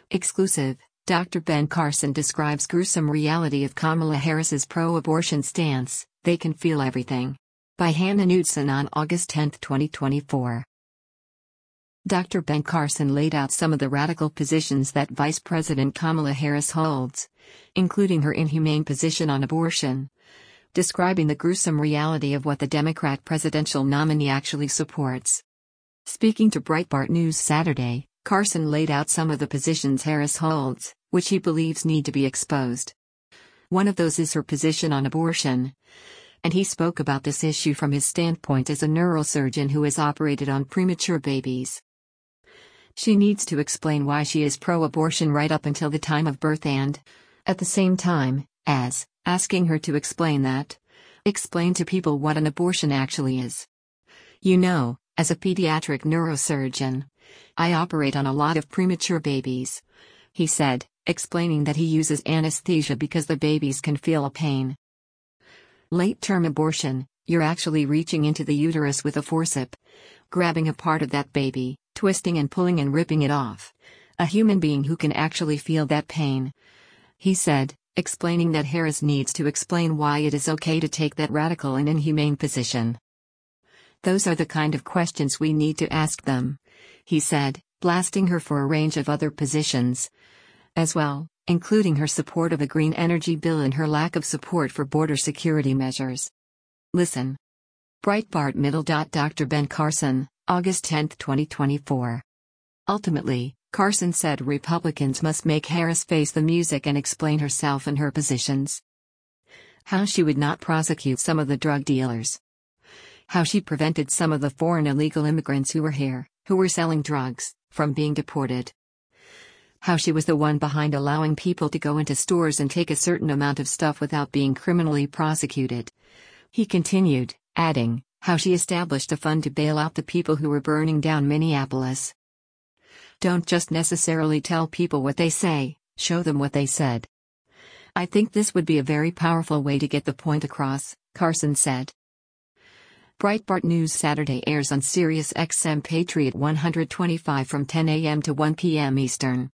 Exclusive. Dr. Ben Carson describes gruesome reality of Kamala Harris's pro-abortion stance. They can feel everything. By Hannah Knudsen on August 10, 2024. Dr. Ben Carson laid out some of the radical positions that Vice President Kamala Harris holds, including her inhumane position on abortion, describing the gruesome reality of what the Democrat presidential nominee actually supports. Speaking to Breitbart News Saturday, Carson laid out some of the positions Harris holds, which he believes need to be exposed. One of those is her position on abortion, and he spoke about this issue from his standpoint as a neurosurgeon who has operated on premature babies. She needs to explain why she is pro-abortion right up until the time of birth and, at the same time, as asking her to explain to people what an abortion actually is. You know, as a pediatric neurosurgeon, I operate on a lot of premature babies, he said, explaining that he uses anesthesia because the babies can feel a pain. Late-term abortion, you're actually reaching into the uterus with a forceps, grabbing a part of that baby, twisting and pulling and ripping it off. A human being who can actually feel that pain, he said, explaining that Harris needs to explain why it is okay to take that radical and inhumane position. Those are the kind of questions we need to ask them, he said, blasting her for a range of other positions as well, including her support of a green energy bill and her lack of support for border security measures. Listen. Breitbart Middle. Dr. Ben Carson, August 10, 2024. Ultimately, Carson said Republicans must make Harris face the music and explain herself and her positions. How she would not prosecute some of the drug dealers. How she prevented some of the foreign illegal immigrants who were here, who were selling drugs, from being deported. How she was the one behind allowing people to go into stores and take a certain amount of stuff without being criminally prosecuted. He continued, adding, how she established a fund to bail out the people who were burning down Minneapolis. Don't just necessarily tell people what they say, show them what they said. I think this would be a very powerful way to get the point across, Carson said. Breitbart News Saturday airs on Sirius XM Patriot 125 from 10 a.m. to 1 p.m. Eastern.